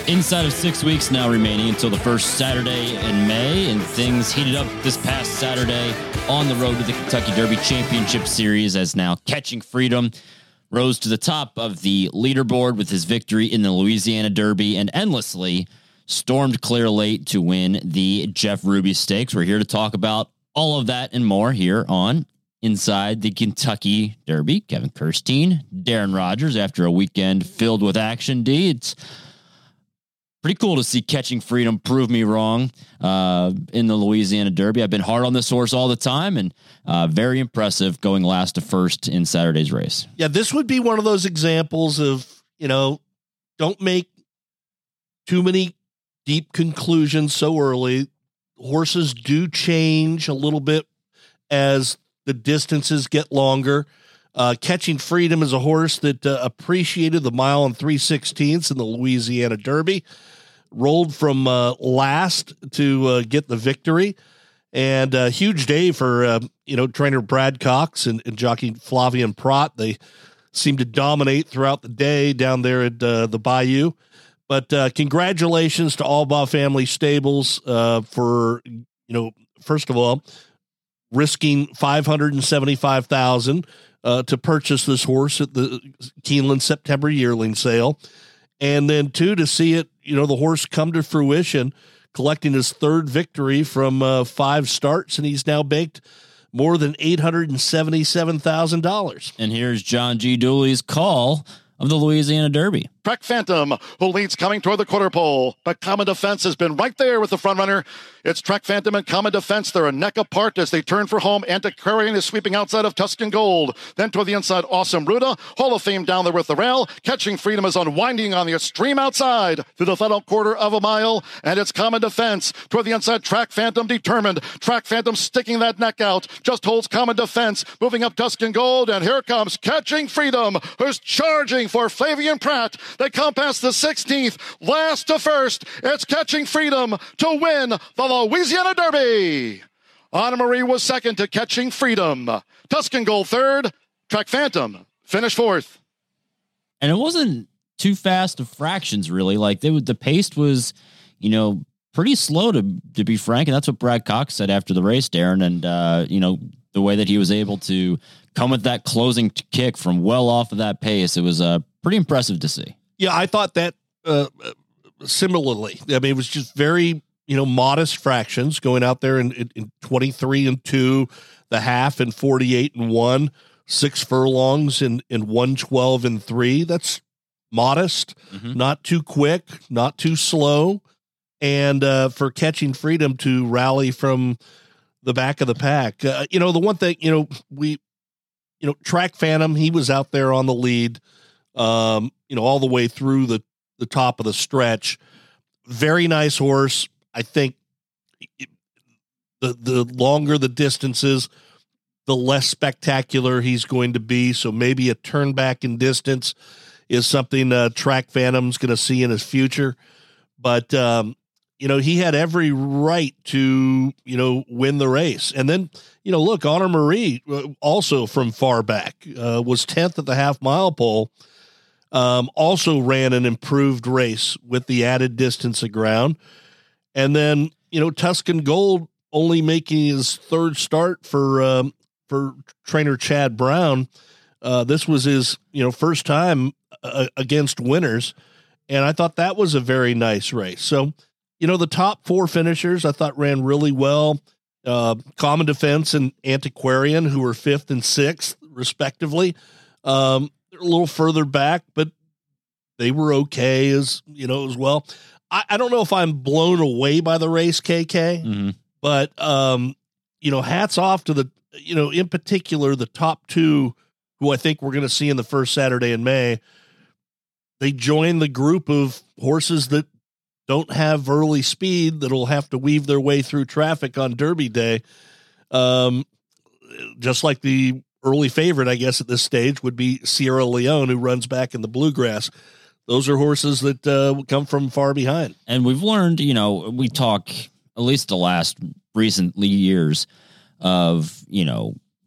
Inside of 6 weeks now remaining until the first Saturday in May, and things heated up this past Saturday on the road to the Kentucky Derby Championship Series, as now Catching Freedom rose to the top of the leaderboard with his victory in the Louisiana Derby and endlessly stormed clear late to win the Jeff Ruby Stakes. We're here to talk about all of that and more here on Inside the Kentucky Derby. Kevin Kirstein, Darren Rogers, after a weekend filled with action. It's pretty cool to see Catching Freedom prove me wrong in the Louisiana Derby. I've been hard on this horse all the time, and very impressive going last to first in Saturday's race. Yeah, this would be one of those examples of, don't make too many deep conclusions so early. Horses do change a little bit as the distances get longer. Catching Freedom is a horse that appreciated the 1 3/16 in the Louisiana Derby, rolled from last to get the victory, and a huge day for trainer Brad Cox and jockey Flavien Prat. They seemed to dominate throughout the day down there at the Bayou. But congratulations to Albaugh Family Stables for first of all risking $575,000 to purchase this horse at the Keeneland September yearling sale. And then two, to see it, the horse come to fruition, collecting his third victory from 5 starts. And he's now banked more than $877,000. And here's John G. Dooley's call of the Louisiana Derby. Trek Phantom, who leads coming toward the quarter pole, but Common Defense has been right there with the front runner. It's Trek Phantom and Common Defense. They're a neck apart as they turn for home. Antiquarian is sweeping outside of Tuscan Gold. Then toward the inside, Awesome Ruda. Hall of Fame down there with the rail. Catching Freedom is unwinding on the extreme outside through the final quarter of a mile. And it's Common Defense. Toward the inside, Track Phantom determined. Track Phantom sticking that neck out. Just holds Common Defense. Moving up Tuscan Gold. And here comes Catching Freedom, who's charging for Flavien Prat. They come past the 16th, last to first. It's Catching Freedom to win the Louisiana Derby. Anna Marie was second to Catching Freedom. Tuscan Gold third. Track Phantom finished fourth. And it wasn't too fast of fractions, really. Like the pace was, pretty slow to be frank. And that's what Brad Cox said after the race, Darren. And, the way that he was able to come with that closing kick from well off of that pace, it was pretty impressive to see. Yeah, I thought that similarly. I mean, it was just very, modest fractions going out there in 23-2, the half and 48-1, 6 furlongs in 112-3. That's modest, not too quick, not too slow. And for Catching Freedom to rally from the back of the pack, the one thing, Track Phantom, he was out there on the lead, all the way through the top of the stretch. Very nice horse. I think the longer the distances, the less spectacular he's going to be. So maybe a turn back in distance is something Track Phantom's going to see in his future. But, he had every right to, win the race. And then, look, Honor Marie, also from far back, was 10th at the half-mile pole. Also ran an improved race with the added distance of ground. And then, Tuscan Gold only making his third start for trainer Chad Brown. This was his, first time against winners. And I thought that was a very nice race. So, the top 4 finishers I thought ran really well. Common Defense and Antiquarian, who were 5th and 6th respectively. They're a little further back, but they were okay as well. I don't know if I'm blown away by the race, KK, but, hats off to the, in particular, the top 2, who I think we're going to see in the first Saturday in May. They join the group of horses that don't have early speed, that'll have to weave their way through traffic on Derby Day. Just like the early favorite, I guess, at this stage would be Sierra Leone, who runs back in the Bluegrass. Those are horses that come from far behind. And we've learned, we talk, at least the last recent years, of,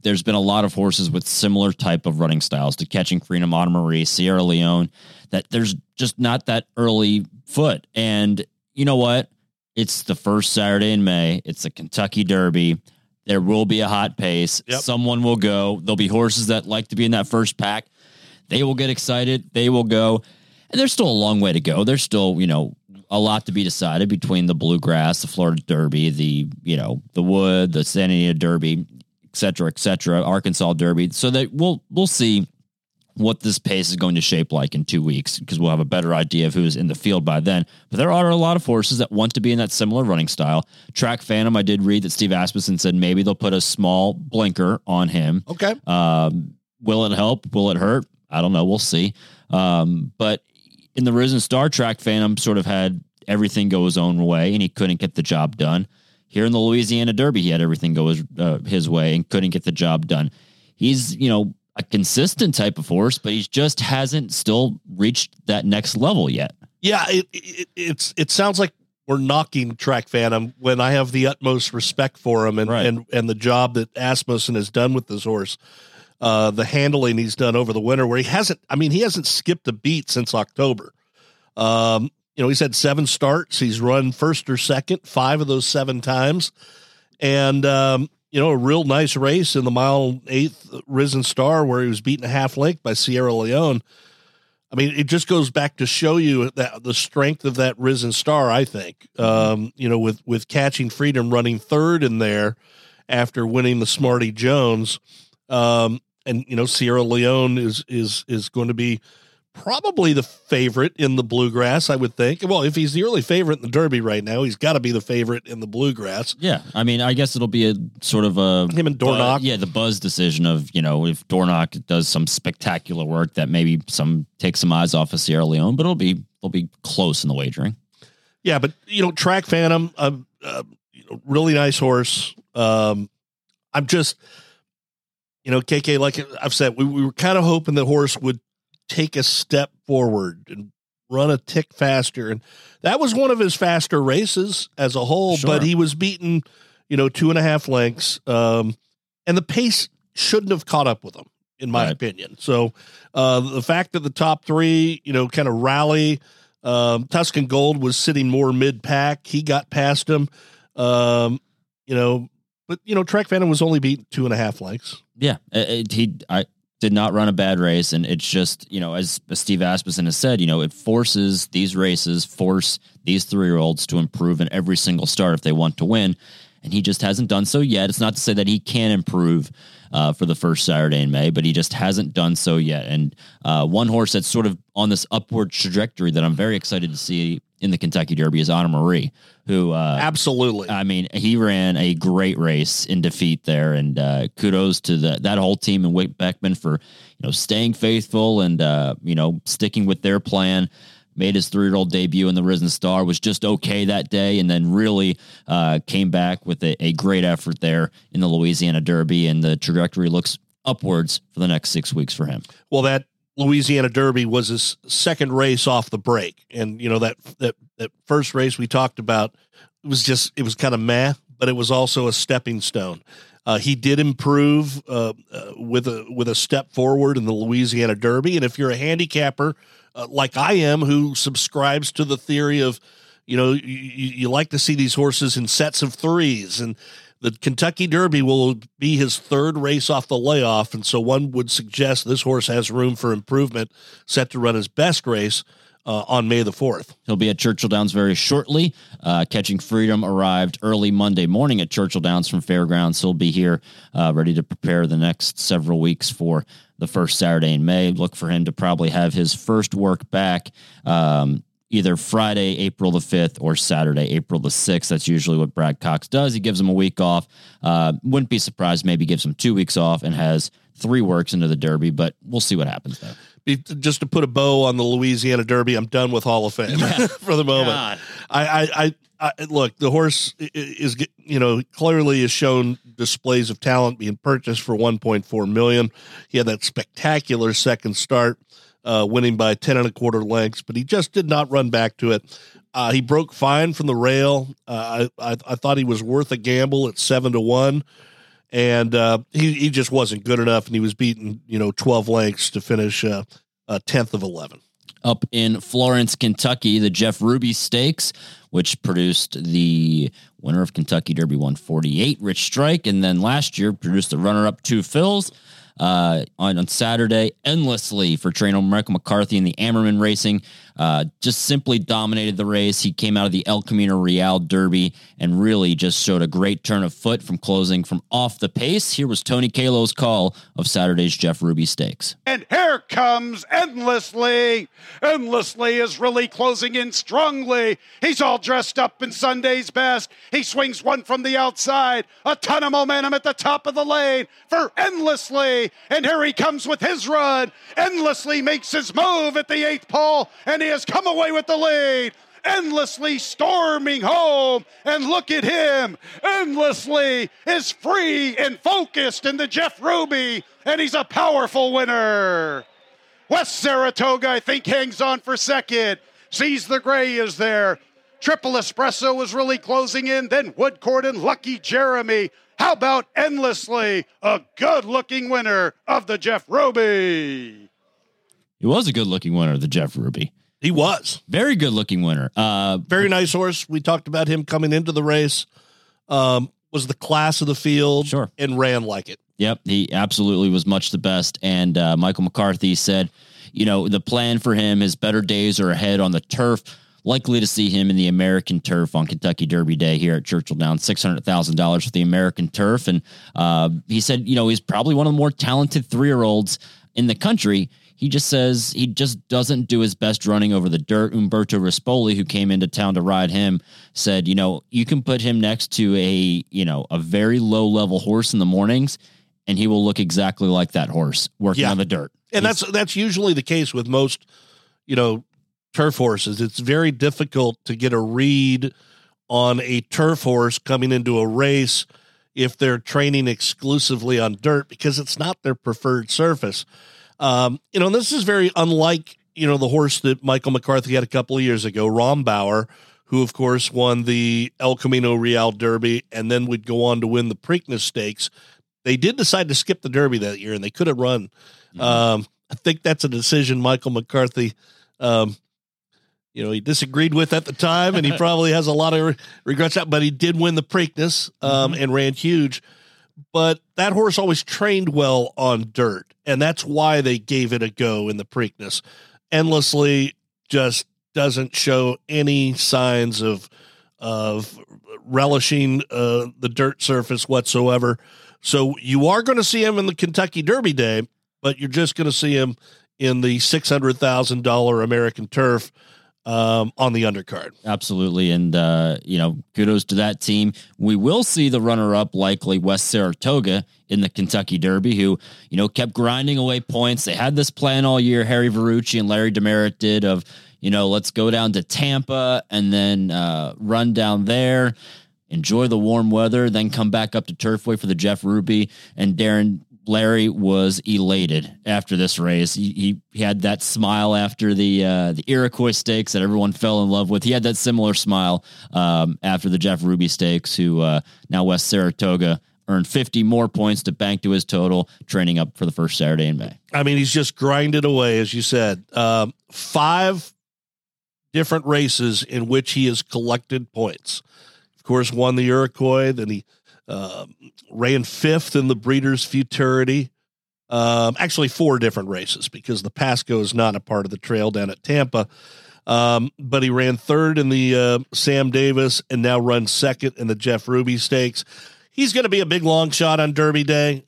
there's been a lot of horses with similar type of running styles to Catching Freedom, Autumn Marie, Sierra Leone, that there's just not that early foot. And you know what? It's the first Saturday in May. It's a Kentucky Derby. There will be a hot pace. Yep. Someone will go. There'll be horses that like to be in that first pack. They will get excited. They will go. And there's still a long way to go. There's still, a lot to be decided between the Bluegrass, the Florida Derby, the Wood, the Santa Anita Derby, et cetera, Arkansas Derby. So that we'll see what this pace is going to shape like in 2 weeks, because we'll have a better idea of who's in the field by then. But there are a lot of horses that want to be in that similar running style. Track Phantom, I did read that Steve Asmussen said maybe they'll put a small blinker on him. Okay. Will it help? Will it hurt? I don't know. We'll see. But in the Risen Star, Track Phantom sort of had everything go his own way, and he couldn't get the job done. Here in the Louisiana Derby, he had everything go his way and couldn't get the job done. He's, a consistent type of horse, but he just hasn't still reached that next level yet. Yeah, it sounds like we're knocking Track Phantom when I have the utmost respect for him and the job that Asmussen has done with this horse. The handling he's done over the winter, where he hasn't skipped a beat since October. He's had 7 starts. He's run first or second 5 of those 7 times. And, a real nice race in the mile 8th Risen Star, where he was beaten a half length by Sierra Leone. I mean, it just goes back to show you that the strength of that Risen Star, I think, with Catching Freedom running third in there after winning the Smarty Jones. Sierra Leone is going to be probably the favorite in the Bluegrass, I would think. Well, if he's the early favorite in the Derby right now, he's got to be the favorite in the Bluegrass. Yeah. I mean, I guess it'll be a sort of him and Dornoch. The buzz decision of, if Dornoch does some spectacular work that maybe takes some eyes off of Sierra Leone, but it'll be close in the wagering. Yeah. But, Track Phantom, really nice horse. I'm just, KK, like I've said, we were kind of hoping the horse would take a step forward and run a tick faster. And that was one of his faster races as a whole, sure. But he was beaten, 2.5 lengths. And the pace shouldn't have caught up with him, in my opinion. So the fact that the top 3, kind of rally, Tuscan Gold was sitting more mid-pack. He got past him, but Track Phantom was only beaten 2.5 lengths. Yeah. I did not run a bad race. And it's just, as Steve Asmussen has said, it forces these 3-year-olds to improve in every single start if they want to win. And he just hasn't done so yet. It's not to say that he can improve for the first Saturday in May, but he just hasn't done so yet. And one horse that's sort of on this upward trajectory that I'm very excited to see in the Kentucky Derby is Autumn Marie, who absolutely. I mean, he ran a great race in defeat there, and kudos to that whole team and Whit Beckman for staying faithful and sticking with their plan. Made his 3-year-old debut in the Risen Star, was just okay that day, and then really came back with a great effort there in the Louisiana Derby, and the trajectory looks upwards for the next 6 weeks for him. Well, that Louisiana Derby was his second race off the break. And, that first race we talked about, it was kind of meh, but it was also a stepping stone. He did improve with a step forward in the Louisiana Derby. And if you're a handicapper like I am, who subscribes to the theory of, you like to see these horses in sets of 3s, and the Kentucky Derby will be his 3rd race off the layoff, and so one would suggest this horse has room for improvement, set to run his best race on May the 4th. He'll be at Churchill Downs very shortly. Catching Freedom arrived early Monday morning at Churchill Downs from Fairgrounds. He'll be here ready to prepare the next several weeks for the first Saturday in May. Look for him to probably have his first work back either Friday, April the 5th, or Saturday, April the 6th. That's usually what Brad Cox does. He gives him a week off. Wouldn't be surprised, maybe gives him 2 weeks off and has 3 works into the Derby, but we'll see what happens there. Just to put a bow on the Louisiana Derby, I'm done with Hall of Fame for the moment. God. I look, the horse is, clearly has shown displays of talent, being purchased for $1.4 million. He had that spectacular second start, winning by 10 1/4 lengths, but he just did not run back to it. He broke fine from the rail. I thought he was worth a gamble at 7-1. And he just wasn't good enough, and he was beaten, 12 lengths to finish 10th of 11. Up in Florence, Kentucky, the Jeff Ruby Stakes, which produced the winner of Kentucky Derby 148, Rich Strike, and then last year produced the runner-up, Two Phils. On Saturday, endlessly for trainer Michael McCarthy in the Ammerman Racing, just simply dominated the race. He came out of the El Camino Real Derby and really just showed a great turn of foot from closing from off the pace. Here was Tony Kalo's call of Saturday's Jeff Ruby Stakes. And here comes Endlessly. Endlessly is really closing in strongly. He's all dressed up in Sunday's best. He swings one from the outside. A ton of momentum at the top of the lane for Endlessly. And here he comes with his run. Endlessly makes his move at the 8th pole, and he has come away with the lead. Endlessly storming home, and look at him. Endlessly is free and focused in the Jeff Ruby, and he's a powerful winner. West Saratoga, I think, hangs on for second. Sees the Gray is there. Triple Espresso was really closing in, then Woodcourt and Lucky Jeremy. How about Endlessly, a good-looking winner of the Jeff Ruby? He was a good-looking winner of the Jeff Ruby. He was. Very good-looking winner. Very nice horse. We talked about him coming into the race. Was the class of the field. Sure. And ran like it. Yep, he absolutely was much the best. And Michael McCarthy said, the plan for him, his better days are ahead on the turf. Likely to see him in the American Turf on Kentucky Derby Day here at Churchill Downs, $600,000 for the American Turf. And he said, he's probably one of the more talented 3-year-olds in the country. He just says he just doesn't do his best running over the dirt. Umberto Rispoli, who came into town to ride him, said, you can put him next to a very low level horse in the mornings, and he will look exactly like that horse working on the dirt. And that's usually the case with most, turf horses. It's very difficult to get a read on a turf horse coming into a race if they're training exclusively on dirt, because it's not their preferred surface. This is very unlike, the horse that Michael McCarthy had a couple of years ago, Rombauer, who of course won the El Camino Real Derby and then would go on to win the Preakness Stakes. They did decide to skip the Derby that year, and they could have run. I think that's a decision Michael McCarthy, he disagreed with at the time, and he probably has a lot of regrets out, but he did win the Preakness, and ran huge. But that horse always trained well on dirt, and that's why they gave it a go in the Preakness. Endlessly just doesn't show any signs of relishing the dirt surface whatsoever. So you are going to see him in the Kentucky Derby Day, but you're just going to see him in the $600,000 American Turf on the undercard. Absolutely. And, kudos to that team. We will see the runner-up, likely West Saratoga in the Kentucky Derby, who, kept grinding away points. They had this plan all year, Harry Verrucci and Larry Demerit did, of, let's go down to Tampa and then run down there, enjoy the warm weather, then come back up to Turfway for the Jeff Ruby. And Larry was elated after this race. He had that smile after the Iroquois Stakes that everyone fell in love with. He had that similar smile after the Jeff Ruby Stakes, who now West Saratoga earned 50 more points to bank to his total, training up for the first Saturday in May. I mean, he's just grinded away, as you said. 5 different races in which he has collected points. Of course, won the Iroquois, then he ran 5th in the Breeders' Futurity. Actually 4 different races, because the Pasco is not a part of the trail down at Tampa. But he ran 3rd in the Sam Davis and now runs 2nd in the Jeff Ruby Stakes. He's going to be a big long shot on Derby Day.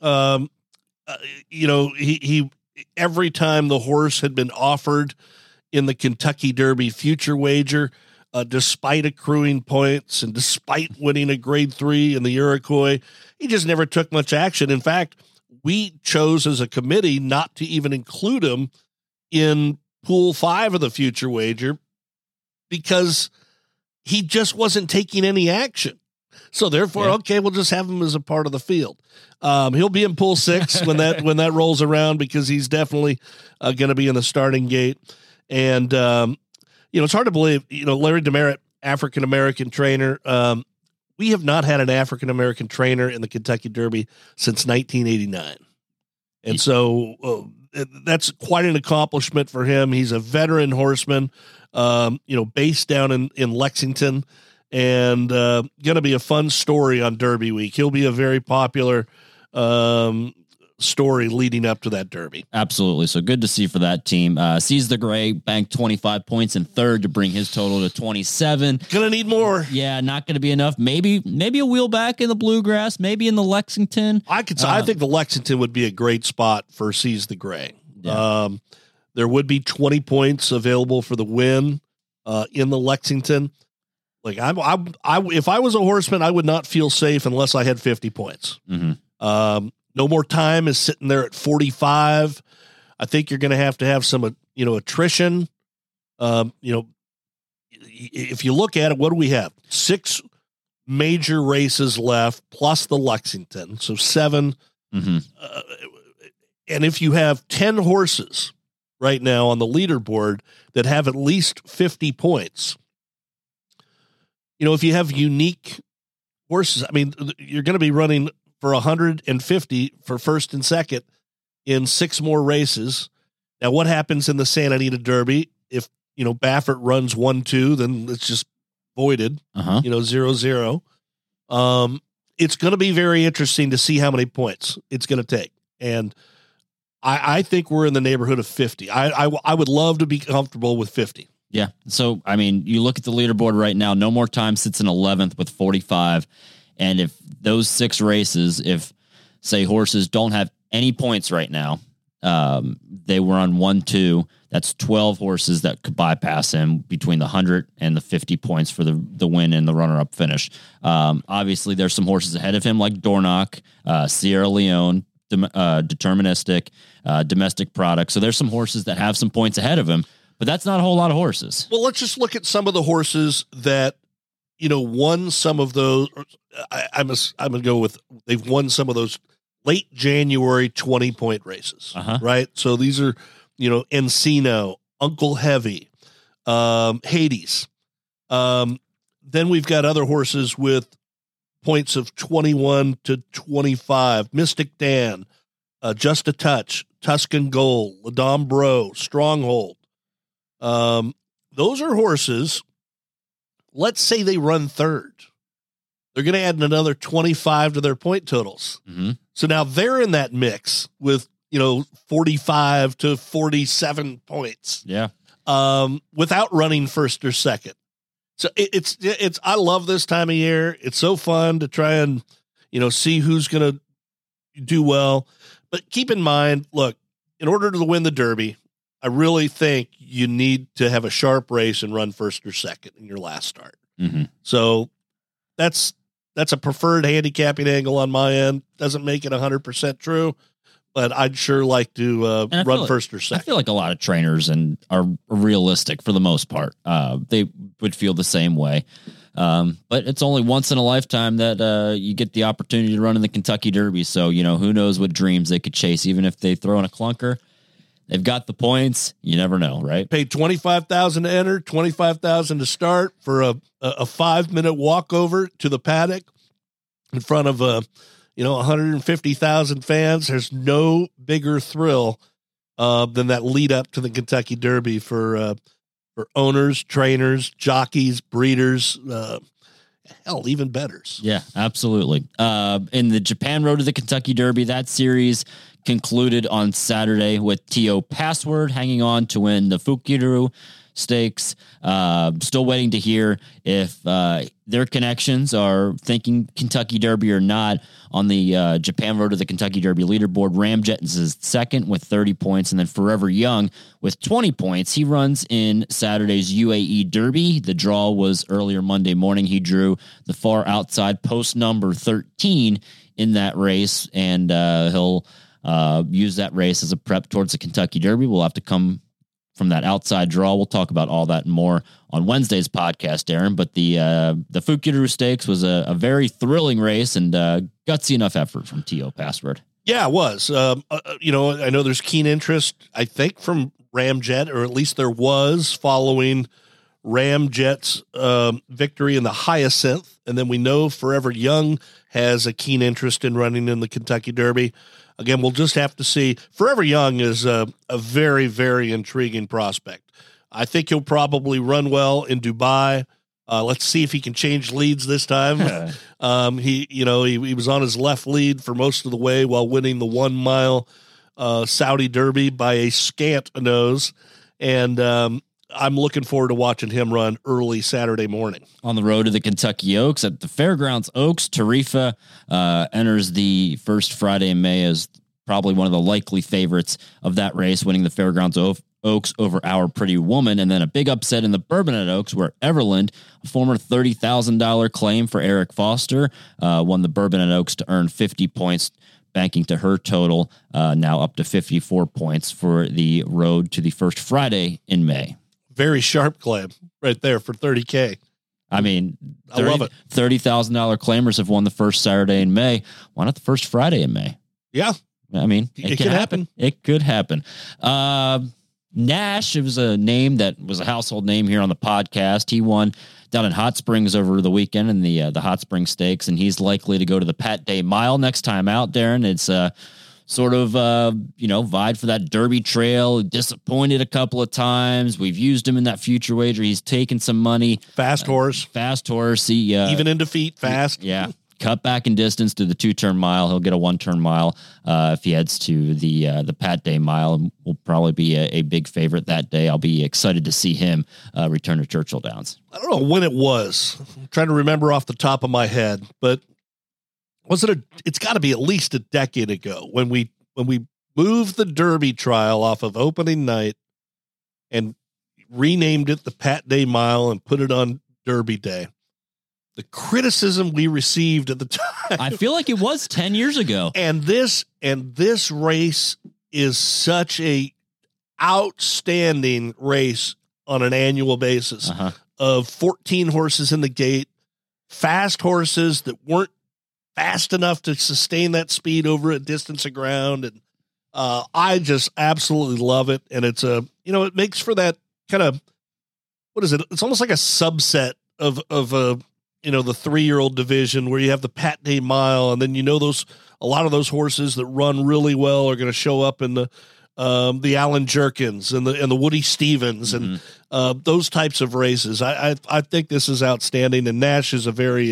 He every time the horse had been offered in the Kentucky Derby future wager, despite accruing points and despite winning a grade 3 in the Iroquois, he just never took much action. In fact, we chose as a committee not to even include him in pool 5 of the future wager because he just wasn't taking any action. So therefore, okay, we'll just have him as a part of the field. He'll be in pool 6 when that rolls around, because he's definitely going to be in the starting gate. And, it's hard to believe, Larry Demerit, African-American trainer, we have not had an African-American trainer in the Kentucky Derby since 1989. And so that's quite an accomplishment for him. He's a veteran horseman, based down in Lexington, and going to be a fun story on Derby week. He'll be a very popular story leading up to that Derby. Absolutely. So good to see for that team. Seize the Gray banked 25 points in third to bring his total to 27. Gonna need more. Yeah, not going to be enough. Maybe a wheel back in the Bluegrass, maybe in the Lexington. I think the Lexington would be a great spot for Seize the Gray. Yeah. There would be 20 points available for the win in the Lexington. Like if I was a horseman, I would not feel safe unless I had 50 points. Mm-hmm. No More Time is sitting there at 45. I think you're going to have some, attrition. If you look at it, what do we have? 6 major races left plus the Lexington. So 7. Mm-hmm. And if you have 10 horses right now on the leaderboard that have at least 50 points, if you have unique horses, I mean, you're going to be running for 150 for first and second in 6 more races. Now, what happens in the Santa Anita Derby? If, Baffert runs 1-2, then it's just voided, 0-0. It's going to be very interesting to see how many points it's going to take. And I think we're in the neighborhood of 50. I would love to be comfortable with 50. Yeah. So, I mean, you look at the leaderboard right now, No More Time sits in 11th with 45. And if those 6 races, if say horses don't have any points right now, they were on 1-2, that's 12 horses that could bypass him between the 100 and the 50 points for the win and the runner-up finish. Obviously there's some horses ahead of him like Dornoch, Sierra Leone, Deterministic, Domestic Product. So there's some horses that have some points ahead of him, but that's not a whole lot of horses. Well, let's just look at some of the horses that, won some of those. I'm going to go with, they've won some of those late January 20-point races, right? So these are, Encino, Uncle Heavy, Hades. Then we've got other horses with points of 21 to 25, Mystic Dan, Just a Touch, Tuscan Gold, Ladom Bro, Stronghold. Those are horses. Let's say they run third. They're going to add another 25 to their point totals. Mm-hmm. So now they're in that mix with, 45 to 47 points. Yeah. Without running first or second. So it's, I love this time of year. It's so fun to try and, see who's going to do well. But keep in mind, look, in order to win the Derby, I really think you need to have a sharp race and run first or second in your last start. Mm-hmm. So that's a preferred handicapping angle on my end. Doesn't make it 100% true, but I'd sure like to run first or second. I feel like a lot of trainers are realistic for the most part. They would feel the same way. But it's only once in a lifetime that you get the opportunity to run in the Kentucky Derby. So, who knows what dreams they could chase, even if they throw in a clunker. They've got the points. You never know, right? Paid $25,000 to enter, $25,000 to start for a 5-minute walkover to the paddock in front of 150,000 fans. There's no bigger thrill than that lead up to the Kentucky Derby for owners, trainers, jockeys, breeders, hell, even bettors. Yeah, absolutely. In the Japan Road to the Kentucky Derby, that series concluded on Saturday with T.O. Password hanging on to win the Fukiru Stakes. Still waiting to hear if their connections are thinking Kentucky Derby or not. On the Japan Road to the Kentucky Derby leaderboard, Ramjet is second with 30 points, and then Forever Young with 20 points. He runs in Saturday's UAE Derby. The draw was earlier Monday morning. He drew the far outside post number 13 in that race, and he'll use that race as a prep towards the Kentucky Derby. We'll have to come from that outside draw. We'll talk about all that and more on Wednesday's podcast, Aaron. But the Fukiru Stakes was a very thrilling race and gutsy enough effort from T.O. Password. Yeah, it was. I know there's keen interest, I think, from Ramjet, or at least there was, following Ramjet's victory in the Hyacinth. And then we know Forever Young has a keen interest in running in the Kentucky Derby. Again, we'll just have to see. Forever Young is a very, very intriguing prospect. I think he'll probably run well in Dubai. Let's see if he can change leads this time. He was on his left lead for most of the way while winning the 1 mile Saudi Derby by a scant nose. And I'm looking forward to watching him run early Saturday morning. On the road to the Kentucky Oaks at the Fairgrounds Oaks, Tarifa enters the first Friday in May as probably one of the likely favorites of that race, winning the Fairgrounds Oaks over Our Pretty Woman. And then a big upset in the Bourbonnais Oaks where Everland, a former $30,000 claim for Eric Foster, won the Bourbonnais Oaks to earn 50 points, banking to her total now up to 54 points for the road to the first Friday in May. Very sharp claim right there for $30K. I mean, I love it. $30,000 claimers have won the first Saturday in May. Why not the first Friday in May? Yeah. I mean, it could happen. It could happen. Nash, it was a name that was a household name here on the podcast. He won down in Hot Springs over the weekend in the Hot Springs Stakes, and he's likely to go to the Pat Day Mile next time out, Darren. It's sort of, vied for that Derby trail, disappointed a couple of times. We've used him in that future wager. He's taken some money. Fast horse. Even in defeat, fast. Yeah. Cut back in distance to the 2-turn mile. He'll get a 1-turn mile if he heads to the Pat Day Mile. Will probably be a big favorite that day. I'll be excited to see him return to Churchill Downs. I don't know when it was. I'm trying to remember off the top of my head, but it's got to be at least a decade ago when we moved the Derby trial off of opening night and renamed it the Pat Day Mile and put it on Derby Day. The criticism we received at the time. I feel like it was 10 years ago. And this race is such a outstanding race on an annual basis of 14 horses in the gate, fast horses that weren't fast enough to sustain that speed over a distance of ground. And I just absolutely love it. And it's it makes for that kind of, what is it? It's almost like a subset of the 3-year-old division where you have the Pat Day Mile. And then, a lot of those horses that run really well are going to show up in the Alan Jerkins and the Woody Stevens and those types of races. I think this is outstanding. And Nash is a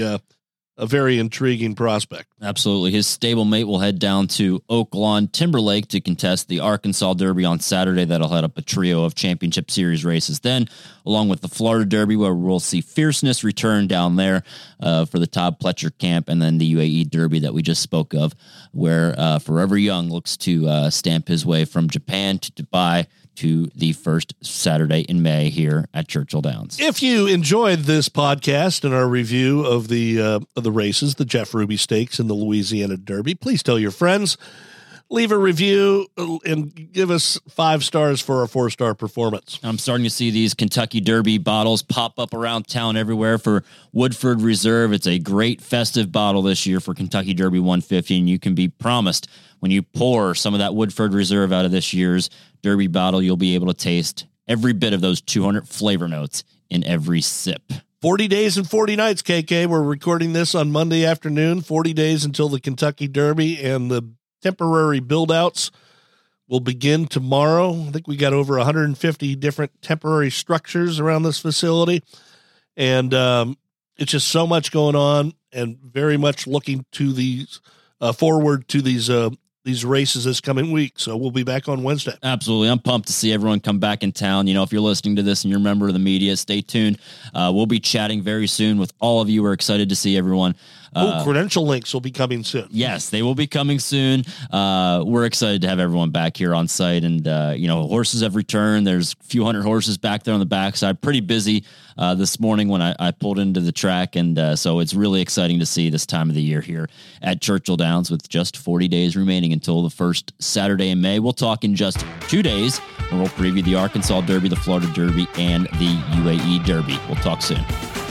very intriguing prospect. Absolutely. His stablemate will head down to Oaklawn Timberlake to contest the Arkansas Derby on Saturday. That'll head up a trio of championship series races then, along with the Florida Derby, where we'll see Fierceness return down there for the Todd Pletcher camp, and then the UAE Derby that we just spoke of, where Forever Young looks to stamp his way from Japan to Dubai to the first Saturday in May here at Churchill Downs. If you enjoyed this podcast and our review of the races, the Jeff Ruby Stakes and the Louisiana Derby, please tell your friends, leave a review, and give us 5 stars for our 4-star performance. I'm starting to see these Kentucky Derby bottles pop up around town everywhere for Woodford Reserve. It's a great festive bottle this year for Kentucky Derby 150, and you can be promised when you pour some of that Woodford Reserve out of this year's Derby bottle, you'll be able to taste every bit of those 200 flavor notes in every sip. 40 days and 40 nights, KK. We're recording this on Monday afternoon, 40 days until the Kentucky Derby, and the temporary build-outs will begin tomorrow. I think we got over 150 different temporary structures around this facility, and it's just so much going on, and very much looking to these forward to these races this coming week. So we'll be back on Wednesday. Absolutely. I'm pumped to see everyone come back in town. If you're listening to this and you're a member of the media, stay tuned. We'll be chatting very soon with all of you. We're excited to see everyone. Credential links will be coming soon. Yes, they will be coming soon. We're excited to have everyone back here on site, and horses have returned. There's a few hundred horses back there on the backside. Pretty busy this morning when I pulled into the track, and so it's really exciting to see this time of the year here at Churchill Downs with just 40 days remaining until the first Saturday in May. We'll talk in just 2 days, and we'll preview the Arkansas Derby, the Florida Derby, and the UAE Derby. We'll talk soon.